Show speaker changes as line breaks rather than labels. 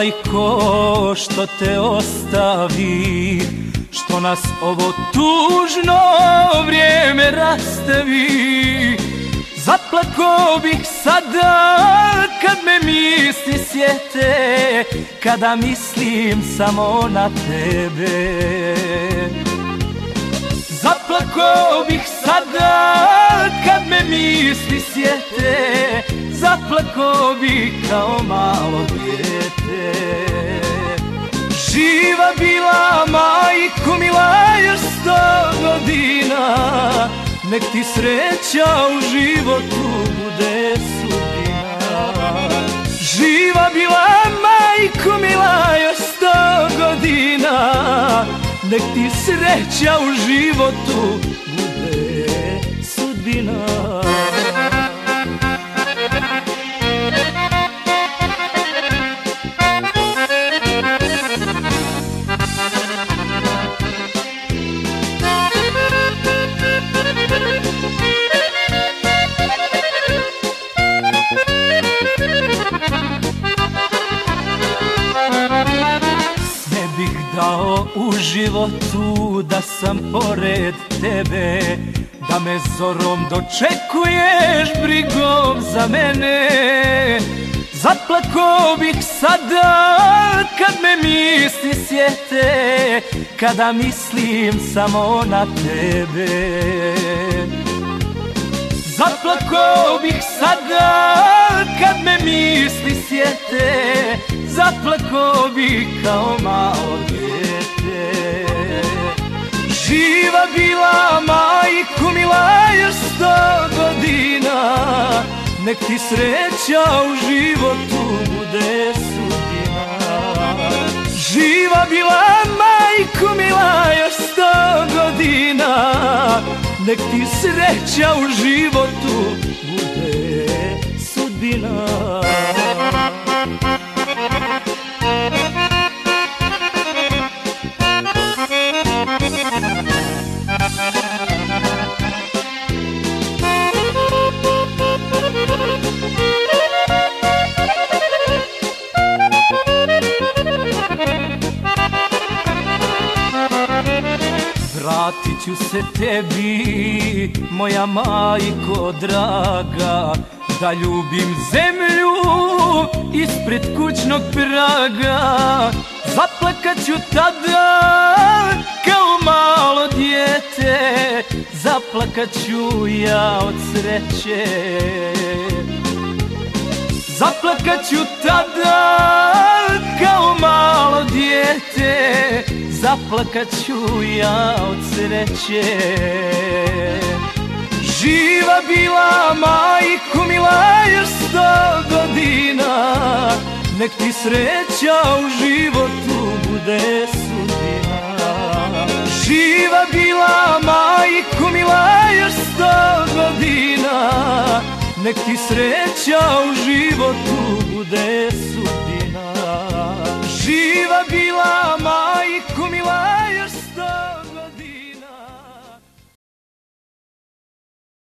majko, što te ostavi, što nas ovo tužno vrijeme rastavi. Zaplako bih sada kad me misli sjete, kada mislim samo na tebe. Zaplako bih sada kad me misli sjete, zaplako bih kao malo dijete. Živa bila majko mila još 100 godina, nek ti sreća u životu bude sudbina. Živa bila majko mila još 100 godina, nek ti sreća u životu bude sudbina. Dao u životu da sam pored tebe, da me zorom dočekuješ brigom za mene. Zaplako bih sada kad me misli sjete, kada mislim samo na tebe. Zaplako bih sada kad me misli sjete, zaplako bih kao malo dijete. Živa bila majko mila još 100 godina, nek ti sreća u životu bude sudbina. Živa bila majko mila još 100 godina, nek ti sreća u životu bude sudbina. Vratit ću se tebi, moja majko draga, da ljubim zemlju ispred kućnog praga. Zaplakat ću tada kao malo dijete, zaplakat ću ja od sreće. Zaplakat ću tada kao malo dijete, zaplakat ću ja od sreće. Živa bila majko mila još 100 godina, nek ti sreća u životu bude sudbina. Živa bila majko mila još 100 godina, nek ti sreća u životu bude sudbina. Živa bila majko mila još 100